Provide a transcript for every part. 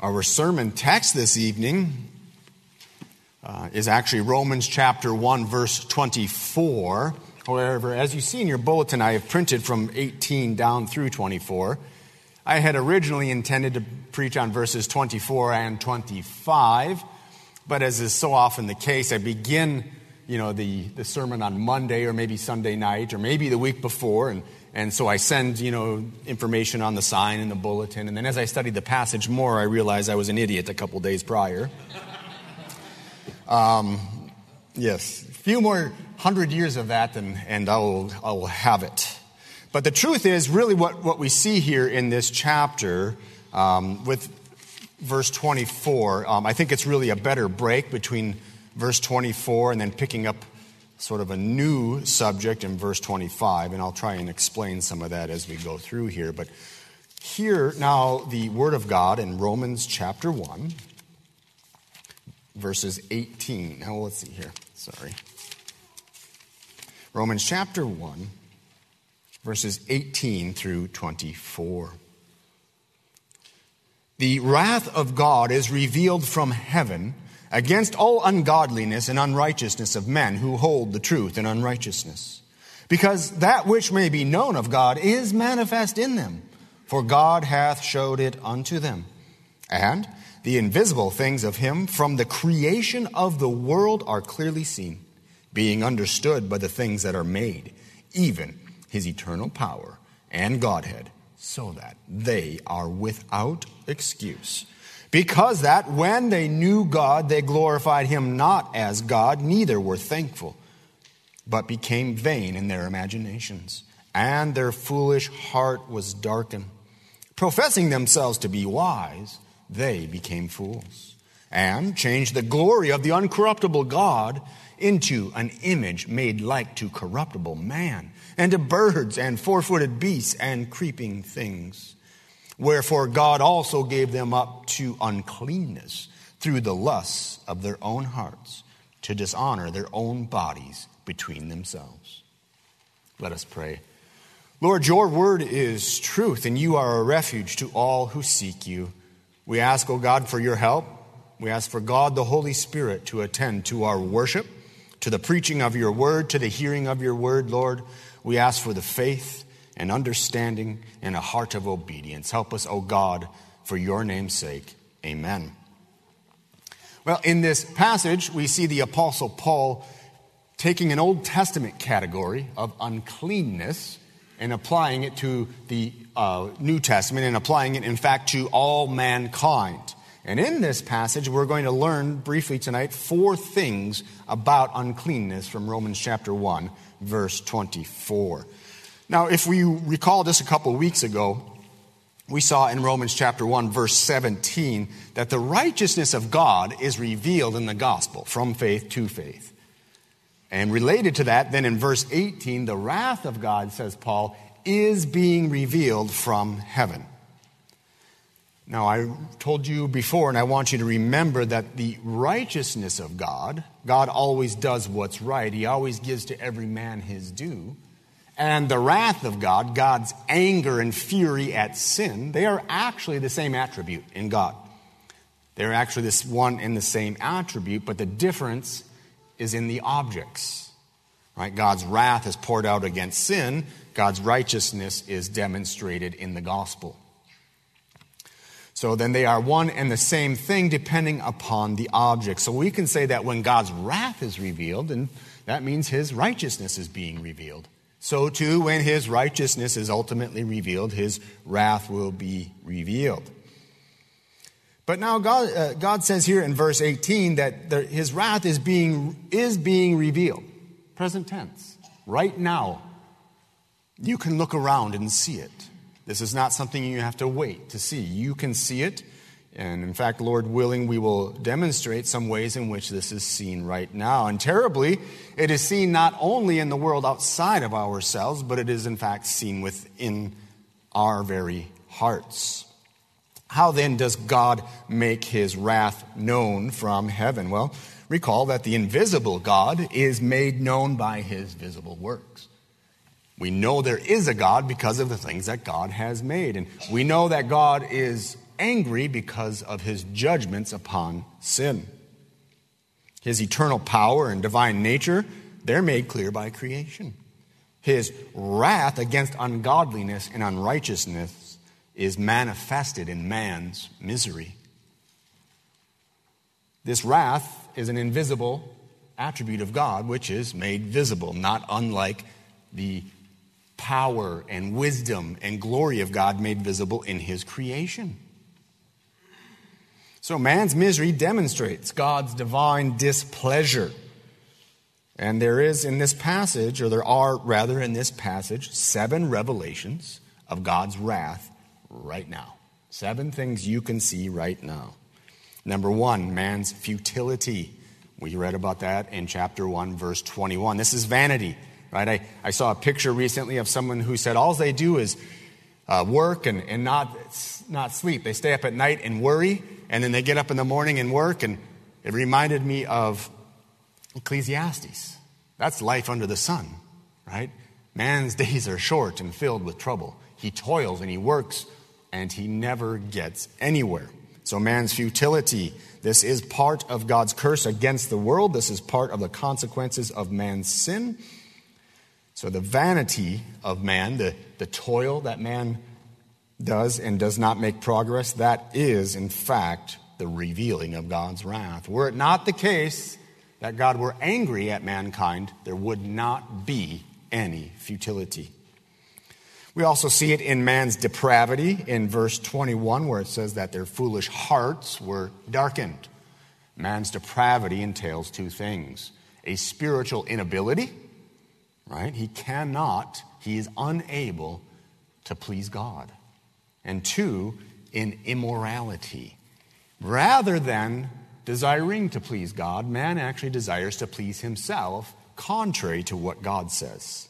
Our sermon text this evening is actually Romans chapter 1, verse 24. However, as you see in your bulletin, I have printed from 18 down through 24. I had originally intended to preach on verses 24 and 25, but as is so often the case, I begin, the sermon on Monday or maybe Sunday night or maybe the week before, and so I send, information on the sign in the bulletin. And then as I studied the passage more, I realized I was an idiot a couple days prior. Yes, a few more 100 years of that, and I will have it. But the truth is, really what we see here in this chapter with verse 24, I think it's really a better break between verse 24 and then picking up sort of a new subject in verse 25, and I'll try and explain some of that as we go through here. But here now the Word of God in Romans chapter 1, verses 18. Now let's see here. Sorry. Romans chapter 1, verses 18 through 24. The wrath of God is revealed from heaven against all ungodliness and unrighteousness of men who hold the truth in unrighteousness. Because that which may be known of God is manifest in them, for God hath showed it unto them. And the invisible things of him from the creation of the world are clearly seen, being understood by the things that are made, even his eternal power and Godhead, so that they are without excuse. Because that when they knew God, they glorified him not as God, neither were thankful, but became vain in their imaginations, and their foolish heart was darkened. Professing themselves to be wise, they became fools, and changed the glory of the uncorruptible God into an image made like to corruptible man, and to birds and four-footed beasts and creeping things. Wherefore God also gave them up to uncleanness through the lusts of their own hearts, to dishonor their own bodies between themselves. Let us pray. Lord, your word is truth, and you are a refuge to all who seek you. We ask, O God, for your help. We ask for God, the Holy Spirit, to attend to our worship, to the preaching of your word, to the hearing of your word, Lord. We ask for the faith and understanding and a heart of obedience. Help us, O God, for your name's sake. Amen. Well, in this passage, we see the Apostle Paul taking an Old Testament category of uncleanness and applying it to the New Testament, and applying it, in fact, to all mankind. And in this passage, we're going to learn briefly tonight 4 things about uncleanness from Romans chapter 1, verse 24. Now, if we recall just a couple of weeks ago, we saw in Romans chapter 1, verse 17, that the righteousness of God is revealed in the gospel from faith to faith. And related to that, then in verse 18, the wrath of God, says Paul, is being revealed from heaven. Now, I told you before, and I want you to remember that the righteousness of God, God always does what's right. He always gives to every man his due. And the wrath of God, God's anger and fury at sin, they are actually the same attribute in God. They're actually this one and the same attribute, but the difference is in the objects. Right? God's wrath is poured out against sin. God's righteousness is demonstrated in the gospel. So then they are one and the same thing depending upon the object. So we can say that when God's wrath is revealed, and that means his righteousness is being revealed. So too, when his righteousness is ultimately revealed, his wrath will be revealed. But now God says here in verse 18 that his wrath is being revealed. Present tense. Right now. You can look around and see it. This is not something you have to wait to see. You can see it. And in fact, Lord willing, we will demonstrate some ways in which this is seen right now. And terribly, it is seen not only in the world outside of ourselves, but it is in fact seen within our very hearts. How then does God make his wrath known from heaven? Well, recall that the invisible God is made known by his visible works. We know there is a God because of the things that God has made. And we know that God is angry because of his judgments upon sin. His eternal power and divine nature, they're made clear by creation. His wrath against ungodliness and unrighteousness is manifested in man's misery. This wrath is an invisible attribute of God, which is made visible, not unlike the power and wisdom and glory of God made visible in his creation. So man's misery demonstrates God's divine displeasure. And there is in this passage, or there are rather in this passage, 7 revelations of God's wrath right now. 7 things you can see right now. Number 1, man's futility. We read about that in chapter 1, verse 21. This is vanity, right? I saw a picture recently of someone who said all they do is work and not sleep. They stay up at night and worry, and then they get up in the morning and work, and it reminded me of Ecclesiastes. That's life under the sun, right? Man's days are short and filled with trouble. He toils and he works, and he never gets anywhere. So man's futility, this is part of God's curse against the world. This is part of the consequences of man's sin. So the vanity of man, the toil that man does and does not make progress, that is, in fact, the revealing of God's wrath. Were it not the case that God were angry at mankind, there would not be any futility. We also see it in man's depravity in verse 21, where it says that their foolish hearts were darkened. Man's depravity entails 2 things. A spiritual inability, right? He is unable to please God. And 2, in immorality. Rather than desiring to please God, man actually desires to please himself, contrary to what God says.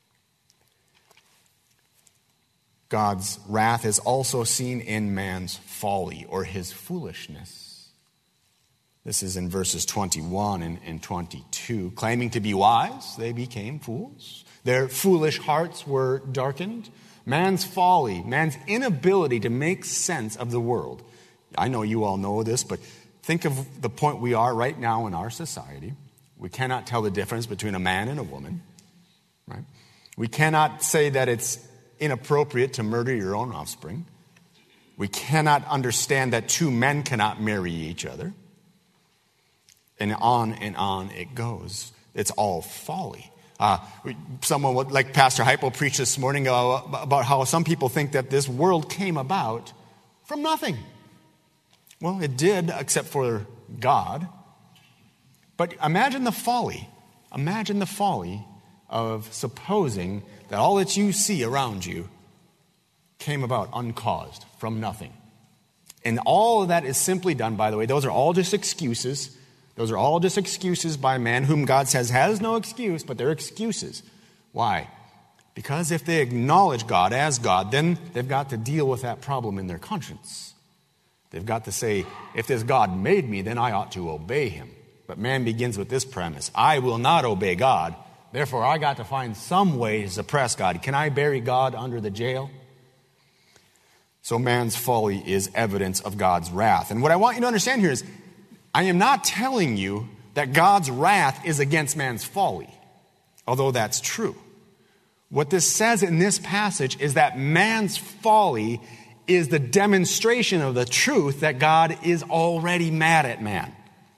God's wrath is also seen in man's folly or his foolishness. This is in verses 21 and 22. Claiming to be wise, they became fools. Their foolish hearts were darkened. Man's folly, man's inability to make sense of the world. I know you all know this, but think of the point we are right now in our society. We cannot tell the difference between a man and a woman, right? We cannot say that it's inappropriate to murder your own offspring. We cannot understand that 2 men cannot marry each other. And on it goes. It's all folly. Someone like Pastor Hypo preached this morning about how some people think that this world came about from nothing. Well, it did, except for God. But imagine the folly. Imagine the folly of supposing that all that you see around you came about uncaused, from nothing. And all of that is simply done, by the way, those are all just excuses. Those are all just excuses by man whom God says has no excuse, but they're excuses. Why? Because if they acknowledge God as God, then they've got to deal with that problem in their conscience. They've got to say, if this God made me, then I ought to obey him. But man begins with this premise: I will not obey God, therefore I got to find some way to suppress God. Can I bury God under the jail? So man's folly is evidence of God's wrath. And what I want you to understand here is, I am not telling you that God's wrath is against man's folly, although that's true. What this says in this passage is that man's folly is the demonstration of the truth that God is already mad at man.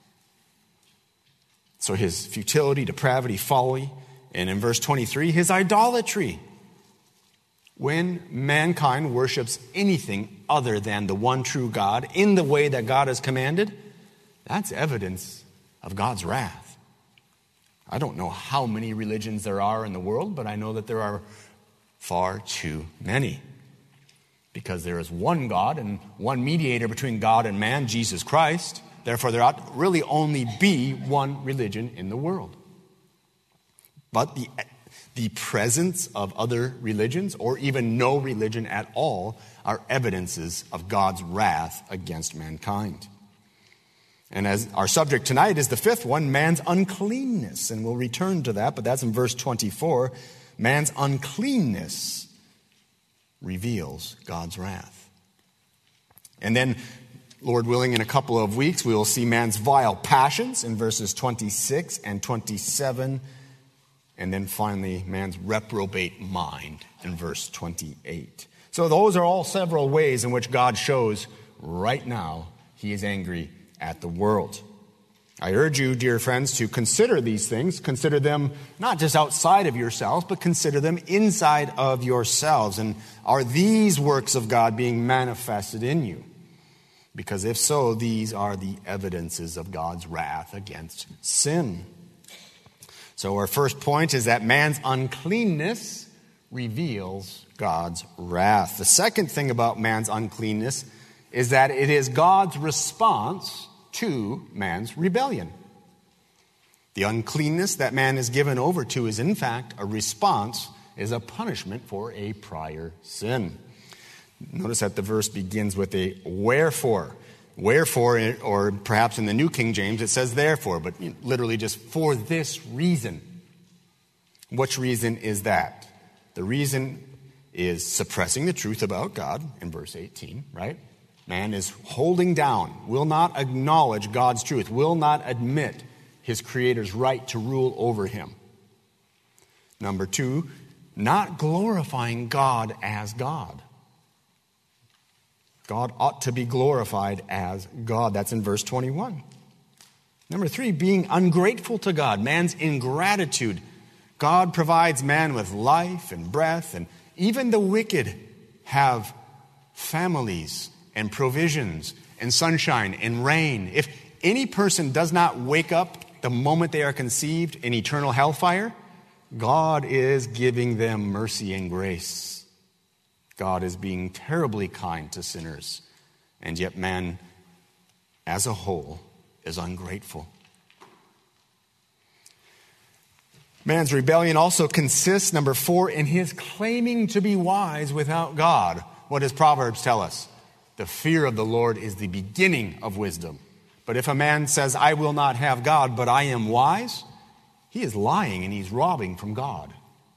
So his futility, depravity, folly, and in verse 23, his idolatry. When mankind worships anything other than the one true God in the way that God has commanded, that's evidence of God's wrath. I don't know how many religions there are in the world, but I know that there are far too many. Because there is one God and one mediator between God and man, Jesus Christ. Therefore, there ought really only be one religion in the world. But the presence of other religions, or even no religion at all, are evidences of God's wrath against mankind. And as our subject tonight is the 5th one, man's uncleanness. And we'll return to that, but that's in verse 24. Man's uncleanness reveals God's wrath. And then, Lord willing, in a couple of weeks, we will see man's vile passions in verses 26 and 27. And then finally, man's reprobate mind in verse 28. So those are all several ways in which God shows right now he is angry at the world. I urge you, dear friends, to consider these things. Consider them not just outside of yourselves, but consider them inside of yourselves. And are these works of God being manifested in you? Because if so, these are the evidences of God's wrath against sin. So our first point is that man's uncleanness reveals God's wrath. The second thing about man's uncleanness is that it is God's response to man's rebellion. The uncleanness that man is given over to is in fact a response, is a punishment for a prior sin. Notice that the verse begins with a wherefore. Wherefore, or perhaps in the New King James it says therefore, but literally just for this reason. Which reason is that? The reason is suppressing the truth about God in verse 18, right? Man is holding down, will not acknowledge God's truth, will not admit his Creator's right to rule over him. Number two, not glorifying God as God. God ought to be glorified as God. That's in verse 21. Number three, being ungrateful to God, man's ingratitude. God provides man with life and breath, and even the wicked have families and provisions and sunshine and rain. If any person does not wake up the moment they are conceived in eternal hellfire, God is giving them mercy and grace. God is being terribly kind to sinners, and yet man as a whole is ungrateful. Man's rebellion also consists, number four, in his claiming to be wise without God. What does Proverbs tell us? The fear of the Lord is the beginning of wisdom. But if a man says, I will not have God, but I am wise, he is lying and he's robbing from God.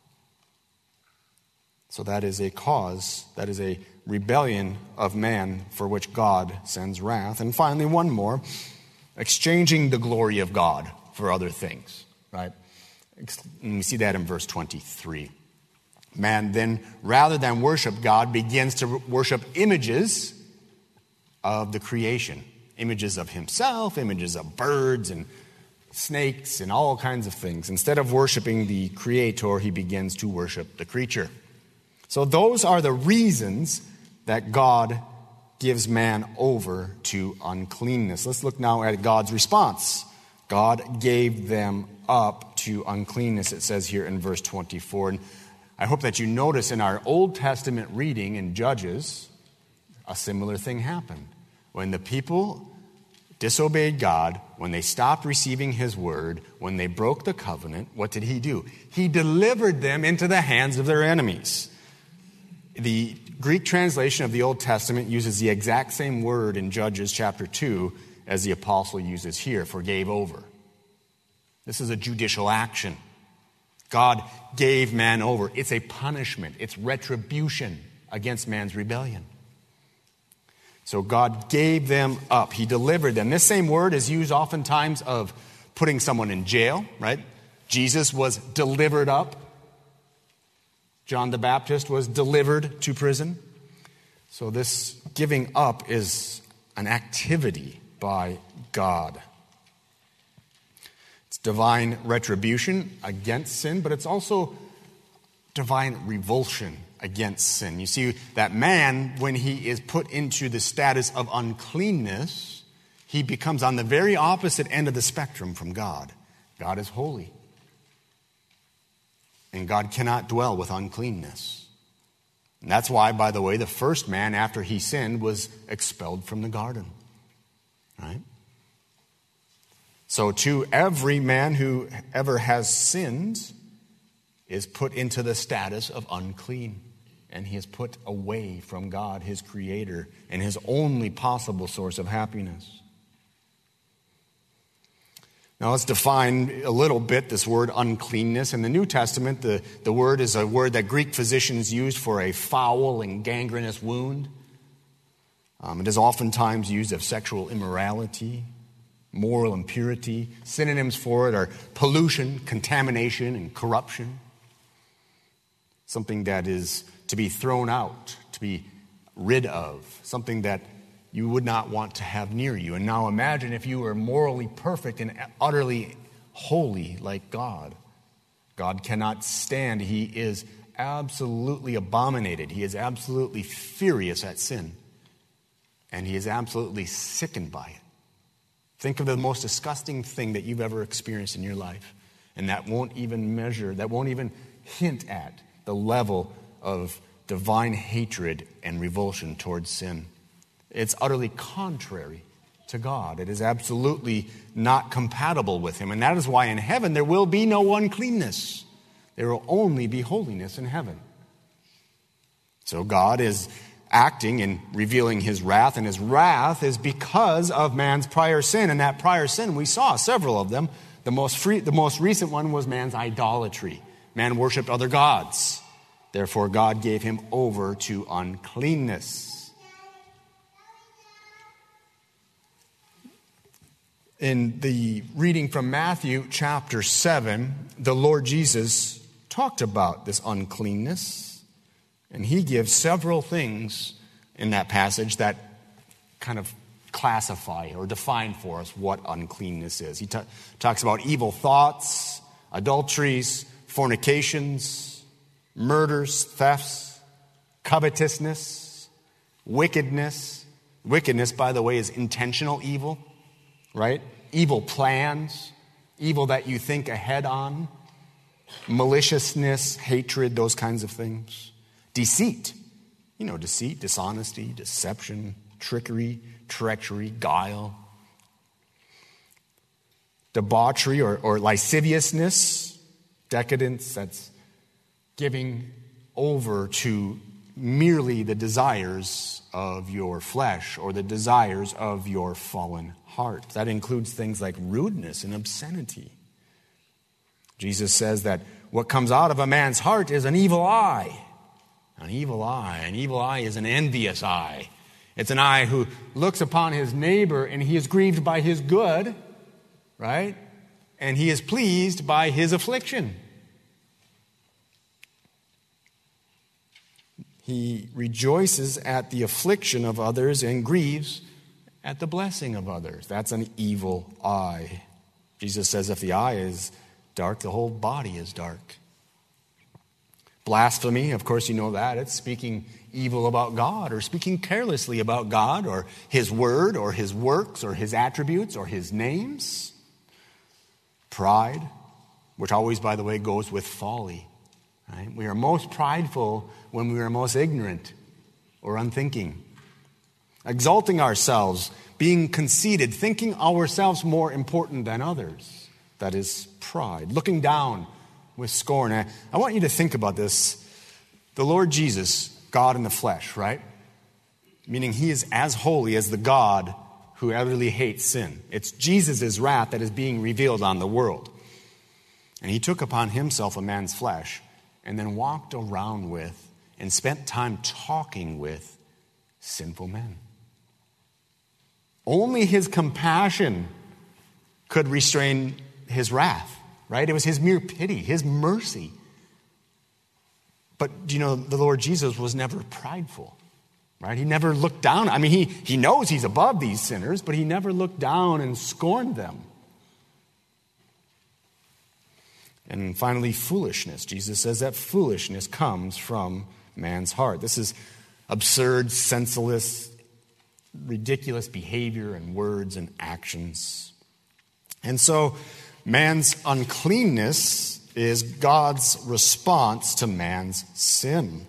So that is a cause, that is a rebellion of man for which God sends wrath. And finally, one more, exchanging the glory of God for other things, right? And we see that in verse 23. Man then, rather than worship God, begins to worship images of the creation. Images of himself, images of birds and snakes and all kinds of things. Instead of worshiping the Creator, he begins to worship the creature. So those are the reasons that God gives man over to uncleanness. Let's look now at God's response. God gave them up to uncleanness, it says here in verse 24. And I hope that you notice in our Old Testament reading in Judges, a similar thing happened. When the people disobeyed God, when they stopped receiving his word, when they broke the covenant, what did he do? He delivered them into the hands of their enemies. The Greek translation of the Old Testament uses the exact same word in Judges chapter 2 as the apostle uses here for gave over. This is a judicial action. God gave man over. It's a punishment. It's retribution against man's rebellion. So God gave them up. He delivered them. This same word is used oftentimes of putting someone in jail, right? Jesus was delivered up. John the Baptist was delivered to prison. So this giving up is an activity by God. It's divine retribution against sin, but it's also divine revulsion against sin. You see that man, when he is put into the status of uncleanness, he becomes on the very opposite end of the spectrum from God. God is holy. And God cannot dwell with uncleanness. And that's why, by the way, the first man after he sinned was expelled from the garden. Right? So to every man who ever has sinned is put into the status of unclean. And he is put away from God, his Creator, and his only possible source of happiness. Now let's define a little bit this word uncleanness. In the New Testament, the word is a word that Greek physicians used for a foul and gangrenous wound. It is oftentimes used of sexual immorality, moral impurity. Synonyms for it are pollution, contamination, and corruption. Something that is to be thrown out, to be rid of, something that you would not want to have near you. And now imagine if you were morally perfect and utterly holy like God. God cannot stand. He is absolutely abominated. He is absolutely furious at sin. And he is absolutely sickened by it. Think of the most disgusting thing that you've ever experienced in your life. And that won't even measure, that won't even hint at the level of divine hatred and revulsion towards sin. It's utterly contrary to God. It is absolutely not compatible with him. And that is why in heaven there will be no uncleanness. There will only be holiness in heaven. So God is acting and revealing his wrath, and his wrath is because of man's prior sin. And that prior sin, we saw several of them. The most recent one was man's idolatry. Man worshipped other gods. Therefore, God gave him over to uncleanness. In the reading from Matthew chapter 7, the Lord Jesus talked about this uncleanness. And he gives several things in that passage that kind of classify or define for us what uncleanness is. He talks about evil thoughts, adulteries, fornications, murders, thefts, covetousness, wickedness. Wickedness, by the way, is intentional evil, right? Evil plans, evil that you think ahead on, maliciousness, hatred, those kinds of things. Deceit. You know, deceit, dishonesty, deception, trickery, treachery, guile. Debauchery or lasciviousness, decadence, that's giving over to merely the desires of your flesh or the desires of your fallen heart. That includes things like rudeness and obscenity. Jesus says that what comes out of a man's heart is an evil eye. An evil eye. An evil eye is an envious eye. It's an eye who looks upon his neighbor and he is grieved by his good, right? And he is pleased by his affliction. He rejoices at the affliction of others and grieves at the blessing of others. That's an evil eye. Jesus says if the eye is dark, the whole body is dark. Blasphemy, of course you know that. It's speaking evil about God or speaking carelessly about God or his word or his works or his attributes or his names. Pride, which always, by the way, goes with folly. Right? We are most prideful when we are most ignorant or unthinking. Exalting ourselves, being conceited, thinking ourselves more important than others. That is pride. Looking down with scorn. I want you to think about this. The Lord Jesus, God in the flesh, right? Meaning he is as holy as the God who utterly hates sin. It's Jesus' wrath that is being revealed on the world. And he took upon himself a man's flesh and then walked around with and spent time talking with sinful men. Only his compassion could restrain his wrath, right? It was his mere pity, his mercy. But, you know, the Lord Jesus was never prideful, right? He never looked down. I mean, he knows he's above these sinners, but he never looked down and scorned them. And finally, foolishness. Jesus says that foolishness comes from man's heart. This is absurd, senseless, ridiculous behavior and words and actions. And so man's uncleanness is God's response to man's sin.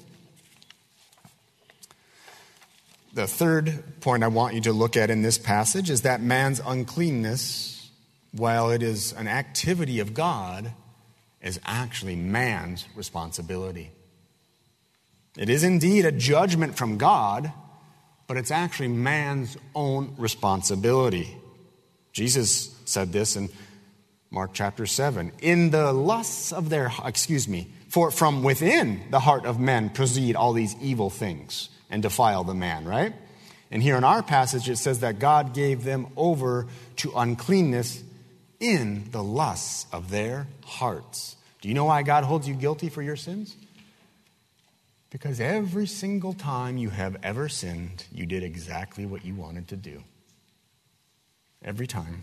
The third point I want you to look at in this passage is that man's uncleanness, while it is an activity of God, is actually man's responsibility. It is indeed a judgment from God, but it's actually man's own responsibility. Jesus said this in Mark chapter 7. In the lusts of for from within the heart of men proceed all these evil things and defile the man, right? And here in our passage, it says that God gave them over to uncleanness in the lusts of their hearts. Do you know why God holds you guilty for your sins? Because every single time you have ever sinned, you did exactly what you wanted to do. Every time.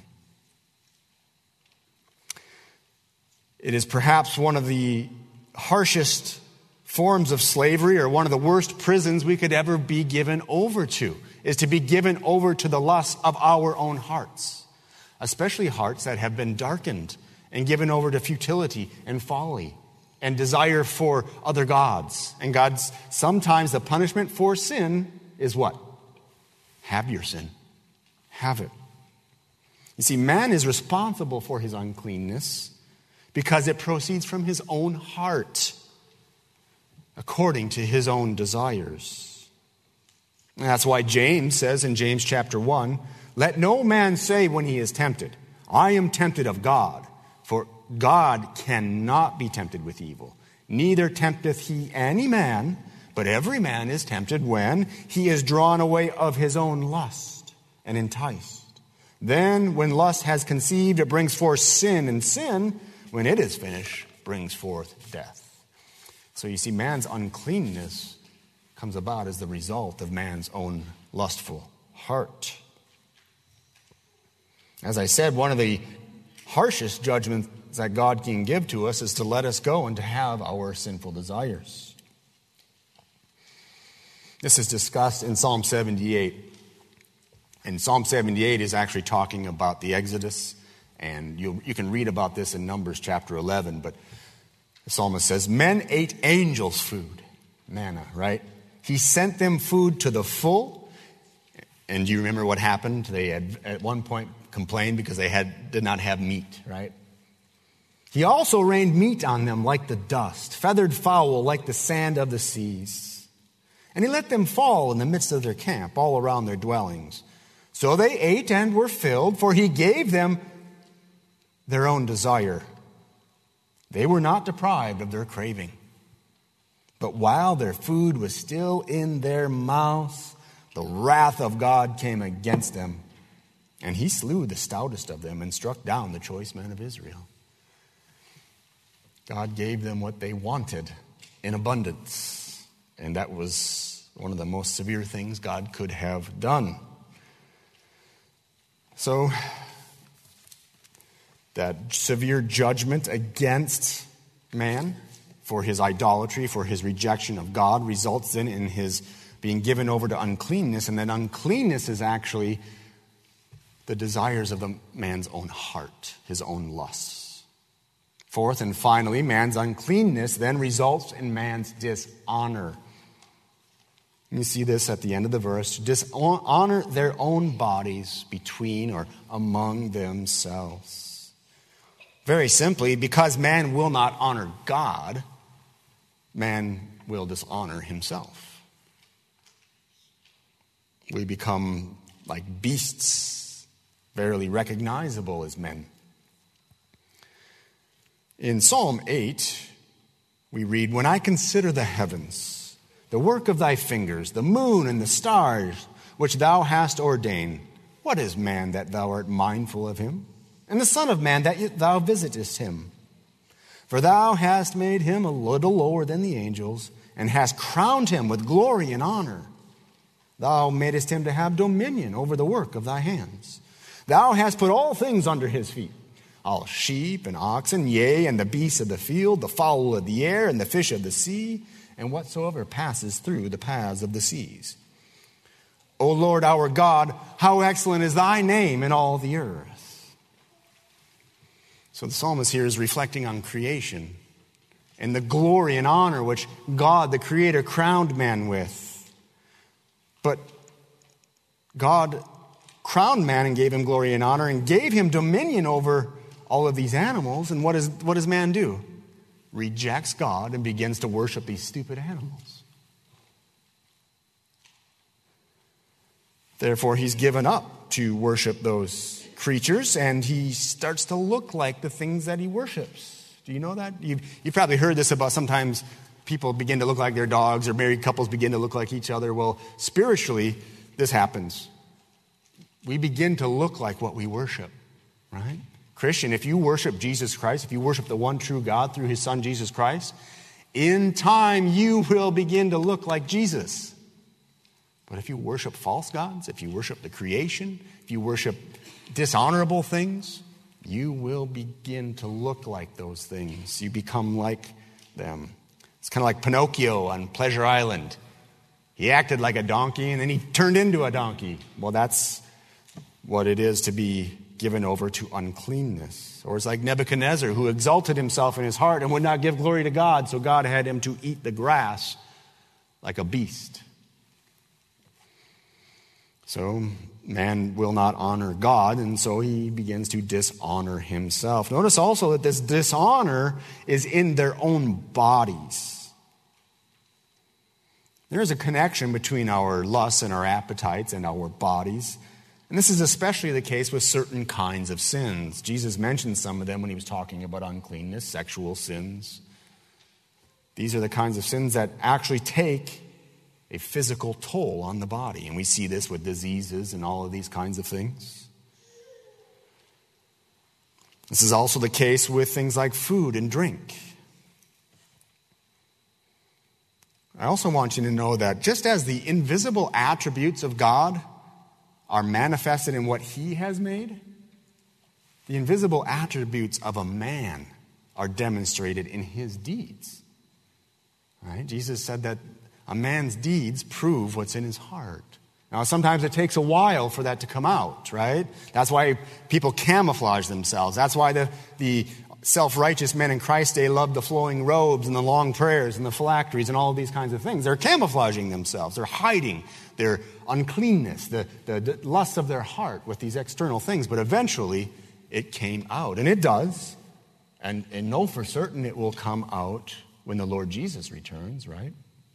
It is perhaps one of the harshest forms of slavery, or one of the worst prisons we could ever be given over to, is to be given over to the lusts of our own hearts, especially hearts that have been darkened and given over to futility and folly and desire for other gods. And God's, sometimes the punishment for sin is what? Have your sin. Have it. You see, man is responsible for his uncleanness because it proceeds from his own heart, according to his own desires. And that's why James says in James chapter 1, let no man say when he is tempted, I am tempted of God, for God cannot be tempted with evil. Neither tempteth he any man, but every man is tempted when he is drawn away of his own lust and enticed. Then when lust has conceived, it brings forth sin, and sin, when it is finished, brings forth death. So you see, man's uncleanness comes about as the result of man's own lustful heart. As I said, one of the harshest judgments that God can give to us is to let us go and to have our sinful desires. This is discussed in Psalm 78. And Psalm 78 is actually talking about the Exodus. And you can read about this in Numbers chapter 11. But the psalmist says, men ate angels' food, manna, right? He sent them food to the full. And do you remember what happened? They had at one point complained because they did not have meat, right? He also rained meat on them like the dust, feathered fowl like the sand of the seas. And he let them fall in the midst of their camp, all around their dwellings. So they ate and were filled, for he gave them their own desire. They were not deprived of their craving. But while their food was still in their mouth, the wrath of God came against them, and he slew the stoutest of them and struck down the choice men of Israel. God gave them what they wanted in abundance, and that was one of the most severe things God could have done. So, that severe judgment against man for his idolatry, for his rejection of God, results then in his being given over to uncleanness, and that uncleanness is actually the desires of the man's own heart, his own lusts. Fourth and finally, man's uncleanness then results in man's dishonor. You see this at the end of the verse. Dishonor their own bodies between or among themselves. Very simply, because man will not honor God, man will dishonor himself. We become like beasts, barely recognizable as men. In Psalm 8, we read, when I consider the heavens, the work of thy fingers, the moon and the stars, which thou hast ordained, what is man that thou art mindful of him? And the son of man that thou visitest him? For thou hast made him a little lower than the angels, and hast crowned him with glory and honor. Thou madest him to have dominion over the work of thy hands. Thou hast put all things under his feet, all sheep and oxen, yea, and the beasts of the field, the fowl of the air, and the fish of the sea, and whatsoever passes through the paths of the seas. O Lord our God, how excellent is thy name in all the earth. So the psalmist here is reflecting on creation and the glory and honor which God, the Creator, crowned man with. But God crowned man and gave him glory and honor and gave him dominion over all of these animals. And what does man do? Rejects God and begins to worship these stupid animals. Therefore, he's given up to worship those creatures, and he starts to look like the things that he worships. Do you know that? You've probably heard this about sometimes people begin to look like their dogs, or married couples begin to look like each other. Well, spiritually, this happens. We begin to look like what we worship, right? Christian, if you worship Jesus Christ, if you worship the one true God through his Son, Jesus Christ, in time you will begin to look like Jesus. But if you worship false gods, if you worship the creation, if you worship dishonorable things, you will begin to look like those things. You become like them. It's kind of like Pinocchio on Pleasure Island. He acted like a donkey and then he turned into a donkey. Well, that's what it is to be given over to uncleanness. Or it's like Nebuchadnezzar, who exalted himself in his heart and would not give glory to God, so God had him to eat the grass like a beast. So man will not honor God, and so he begins to dishonor himself. Notice also that this dishonor is in their own bodies. There is a connection between our lusts and our appetites and our bodies. And this is especially the case with certain kinds of sins. Jesus mentioned some of them when he was talking about uncleanness, sexual sins. These are the kinds of sins that actually take a physical toll on the body. And we see this with diseases and all of these kinds of things. This is also the case with things like food and drink. I also want you to know that just as the invisible attributes of God are manifested in what he has made, the invisible attributes of a man are demonstrated in his deeds. Right? Jesus said that a man's deeds prove what's in his heart. Now, sometimes it takes a while for that to come out, right? That's why people camouflage themselves. That's why the self-righteous men in Christ's day loved the flowing robes and the long prayers and the phylacteries and all of these kinds of things. They're camouflaging themselves. They're hiding their uncleanness, the lust of their heart with these external things. But eventually, it came out. And it does. And know for certain it will come out when the Lord Jesus returns, right?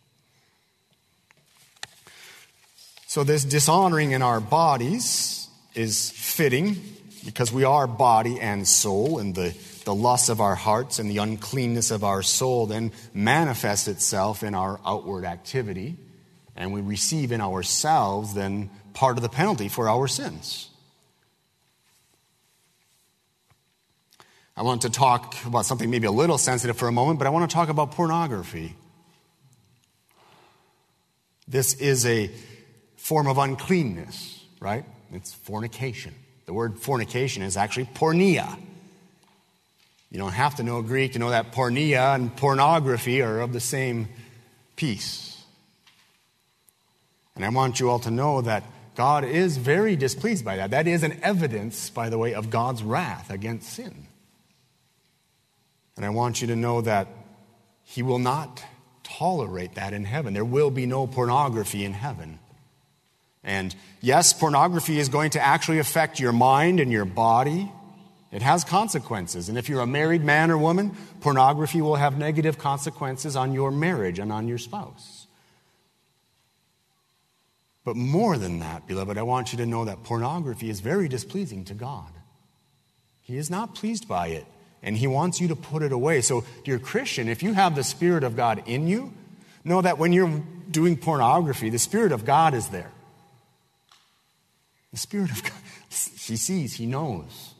So this dishonoring in our bodies is fitting because we are body and soul, and the lust of our hearts and the uncleanness of our soul then manifests itself in our outward activity, and we receive in ourselves then part of the penalty for our sins. I want to talk about something maybe a little sensitive for a moment, but I want to talk about pornography. This is a form of uncleanness, right? It's fornication. The word fornication is actually porneia. You don't have to know Greek to know that porneia and pornography are of the same piece. And I want you all to know that God is very displeased by that. That is an evidence, by the way, of God's wrath against sin. And I want you to know that he will not tolerate that in heaven. There will be no pornography in heaven. And yes, pornography is going to actually affect your mind and your body. It has consequences. And if you're a married man or woman, pornography will have negative consequences on your marriage and on your spouse. But more than that, beloved, I want you to know that pornography is very displeasing to God. He is not pleased by it, and he wants you to put it away. So, dear Christian, if you have the Spirit of God in you, know that when you're doing pornography, the Spirit of God is there. The Spirit of God, he sees, he knows.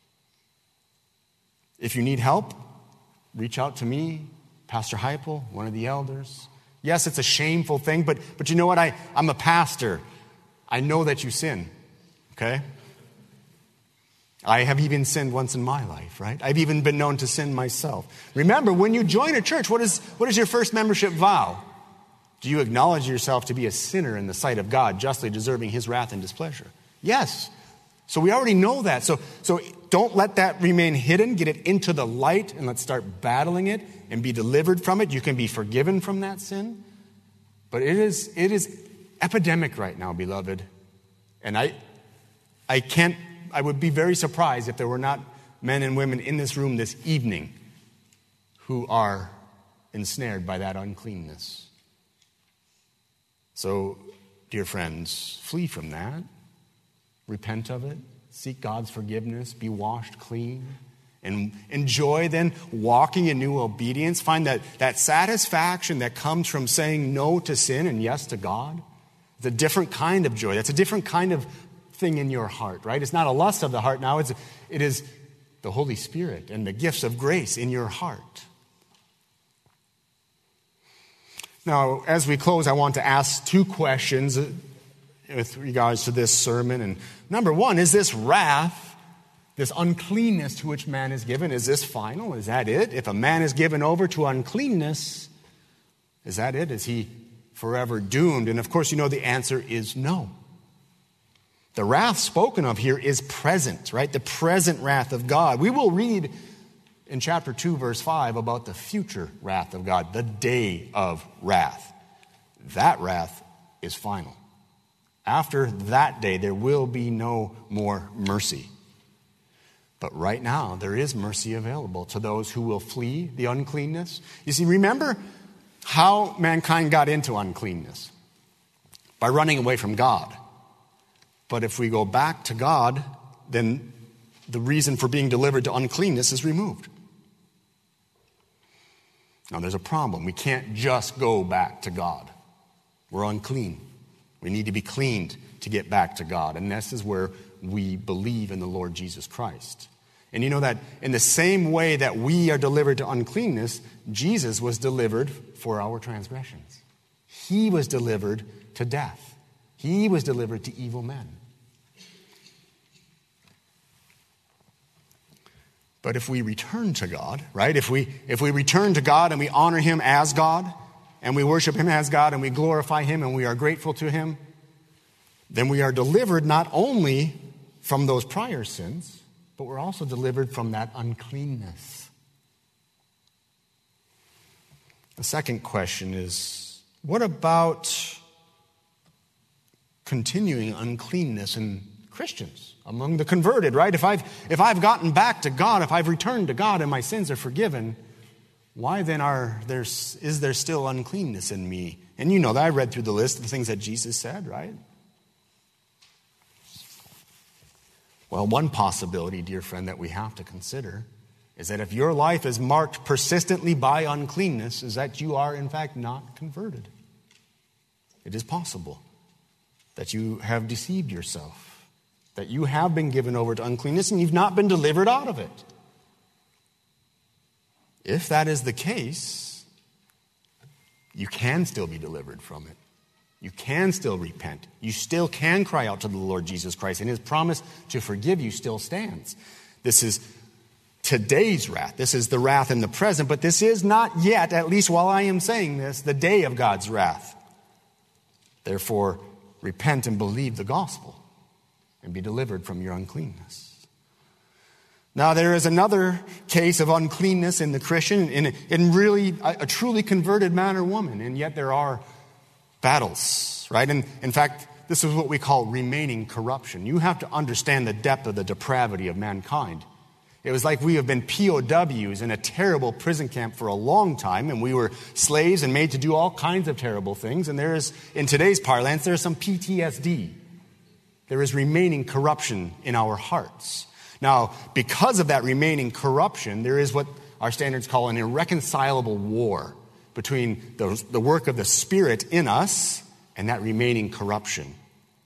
If you need help, reach out to me, Pastor Heipel, one of the elders. Yes, it's a shameful thing, but you know what? I'm a pastor. I know that you sin, okay? I have even sinned once in my life, right? I've even been known to sin myself. Remember, when you join a church, what is your first membership vow? Do you acknowledge yourself to be a sinner in the sight of God, justly deserving his wrath and displeasure? Yes. So we already know that. So don't let that remain hidden. Get it into the light and let's start battling it and be delivered from it. You can be forgiven from that sin. But it is epidemic right now, beloved. And I would be very surprised if there were not men and women in this room this evening who are ensnared by that uncleanness. So, dear friends, flee from that. Repent of it. Seek God's forgiveness. Be washed clean. And enjoy then walking in new obedience. Find that satisfaction that comes from saying no to sin and yes to God. It's a different kind of joy. That's a different kind of thing in your heart, right? It's not a lust of the heart now. It is the Holy Spirit and the gifts of grace in your heart. Now, as we close, I want to ask two questions with regards to this sermon. And number one, is this wrath, this uncleanness to which man is given, is this final? Is that it? If a man is given over to uncleanness, is that it? Is he forever doomed? And of course, you know the answer is no. The wrath spoken of here is present, right? The present wrath of God. We will read in chapter 2, verse 5 about the future wrath of God, the day of wrath. That wrath is final. After that day, there will be no more mercy. But right now, there is mercy available to those who will flee the uncleanness. You see, remember how mankind got into uncleanness? By running away from God. But if we go back to God, then the reason for being delivered to uncleanness is removed. Now, there's a problem. We can't just go back to God. We're unclean. We need to be cleaned to get back to God. And this is where we believe in the Lord Jesus Christ. And you know that in the same way that we are delivered to uncleanness, Jesus was delivered for our transgressions. He was delivered to death. He was delivered to evil men. But if we return to God, right? If we return to God and we honor Him as God, and we worship Him as God, and we glorify Him, and we are grateful to Him, then we are delivered not only from those prior sins, but we're also delivered from that uncleanness. The second question is, what about continuing uncleanness in Christians, among the converted, right? If I've gotten back to God, if I've returned to God and my sins are forgiven, why then is there still uncleanness in me? And you know that I read through the list of the things that Jesus said, right? Well, one possibility, dear friend, that we have to consider is that if your life is marked persistently by uncleanness, is that you are in fact not converted. It is possible that you have deceived yourself, that you have been given over to uncleanness and you've not been delivered out of it. If that is the case, you can still be delivered from it. You can still repent. You still can cry out to the Lord Jesus Christ, and His promise to forgive you still stands. This is today's wrath. This is the wrath in the present, but this is not yet, at least while I am saying this, the day of God's wrath. Therefore, repent and believe the gospel and be delivered from your uncleanness. Now, there is another case of uncleanness in the Christian, in really a truly converted man or woman, and yet there are battles, right? And in fact, this is what we call remaining corruption. You have to understand the depth of the depravity of mankind. It was like we have been POWs in a terrible prison camp for a long time, and we were slaves and made to do all kinds of terrible things. And there is, in today's parlance, there is some PTSD. There is remaining corruption in our hearts. Now, because of that remaining corruption, there is what our standards call an irreconcilable war between the work of the Spirit in us and that remaining corruption.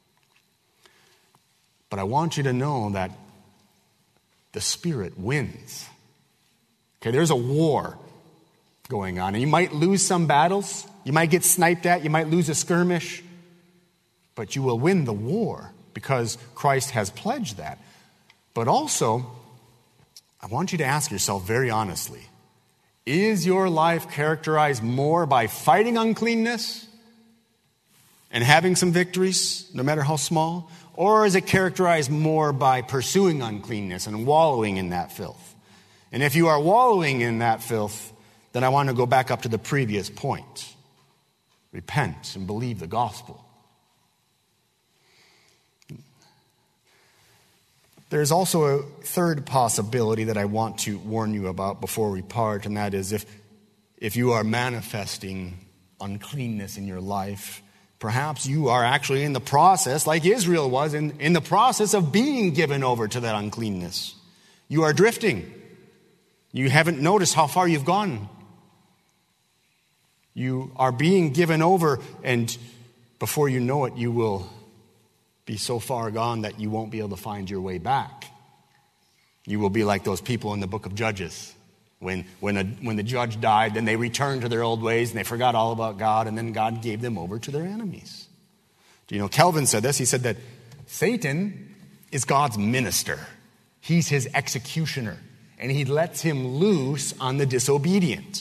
But I want you to know that the Spirit wins. Okay, there's a war going on. And you might lose some battles. You might get sniped at. You might lose a skirmish. But you will win the war because Christ has pledged that. But also, I want you to ask yourself very honestly, is your life characterized more by fighting uncleanness and having some victories, no matter how small? Or is it characterized more by pursuing uncleanness and wallowing in that filth? And if you are wallowing in that filth, then I want to go back up to the previous point. Repent and believe the gospel. There's also a third possibility that I want to warn you about before we part, and that is if you are manifesting uncleanness in your life, perhaps you are actually in the process, like Israel was, in the process of being given over to that uncleanness. You are drifting. You haven't noticed how far you've gone. You are being given over, and before you know it, you will be so far gone that you won't be able to find your way back. You will be like those people in the book of Judges. When the judge died, then they returned to their old ways and they forgot all about God, and then God gave them over to their enemies. Do you know, Calvin said this? He said that Satan is God's minister. He's his executioner, and he lets him loose on the disobedient.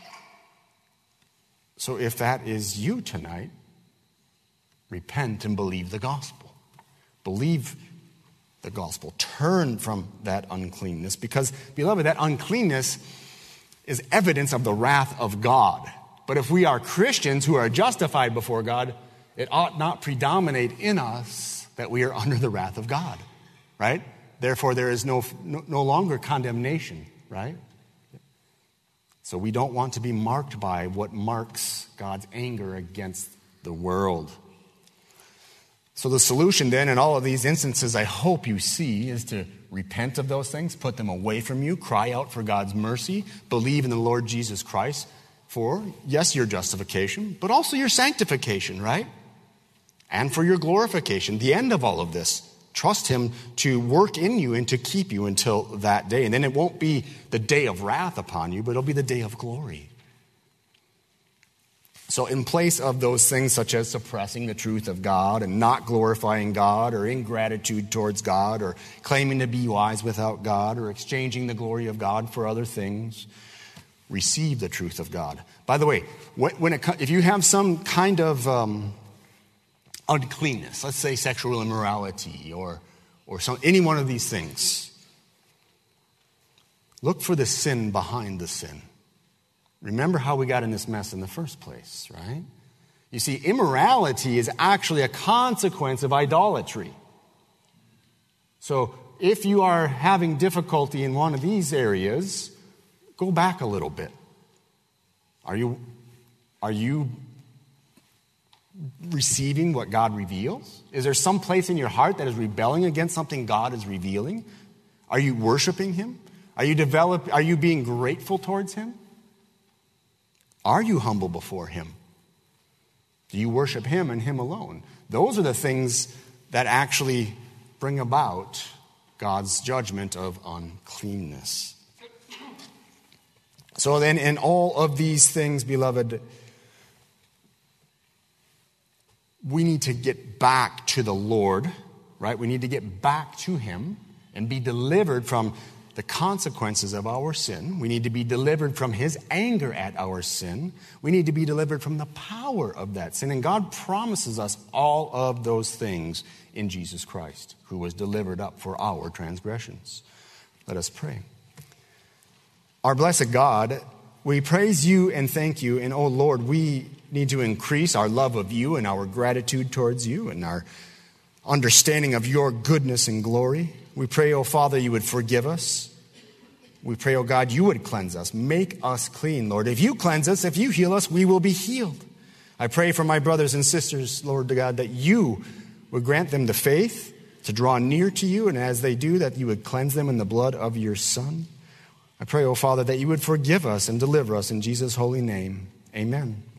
So if that is you tonight, repent and believe the gospel. Believe the gospel. Turn from that uncleanness, because, beloved, that uncleanness is evidence of the wrath of God. But if we are Christians who are justified before God, it ought not predominate in us that we are under the wrath of God, right? Therefore, there is no longer condemnation, right? So we don't want to be marked by what marks God's anger against the world. So the solution then in all of these instances, I hope you see, is to repent of those things, put them away from you, cry out for God's mercy, believe in the Lord Jesus Christ for, yes, your justification, but also your sanctification, right? And for your glorification, the end of all of this. Trust him to work in you and to keep you until that day. And then it won't be the day of wrath upon you, but it'll be the day of glory. So in place of those things such as suppressing the truth of God and not glorifying God, or ingratitude towards God, or claiming to be wise without God, or exchanging the glory of God for other things, receive the truth of God. By the way, if you have some kind of uncleanness, let's say sexual immorality or any one of these things, look for the sin behind the sin. Remember how we got in this mess in the first place, right? You see, immorality is actually a consequence of idolatry. So if you are having difficulty in one of these areas, go back a little bit. Are you receiving what God reveals? Is there some place in your heart that is rebelling against something God is revealing? Are you worshiping him? Are you being grateful towards him? Are you humble before him? Do you worship him and him alone? Those are the things that actually bring about God's judgment of uncleanness. So then in all of these things, beloved, we need to get back to the Lord, right? We need to get back to him and be delivered from the consequences of our sin. We need to be delivered from his anger at our sin. We need to be delivered from the power of that sin. And God promises us all of those things in Jesus Christ, who was delivered up for our transgressions. Let us pray. Our blessed God, we praise you and thank you. And, oh Lord, we need to increase our love of you and our gratitude towards you and our understanding of your goodness and glory. We pray, oh Father, you would forgive us. We pray, oh God, you would cleanse us. Make us clean, Lord. If you cleanse us, if you heal us, we will be healed. I pray for my brothers and sisters, Lord God, that you would grant them the faith to draw near to you, and as they do, that you would cleanse them in the blood of your Son. I pray, oh Father, that you would forgive us and deliver us in Jesus' holy name. Amen.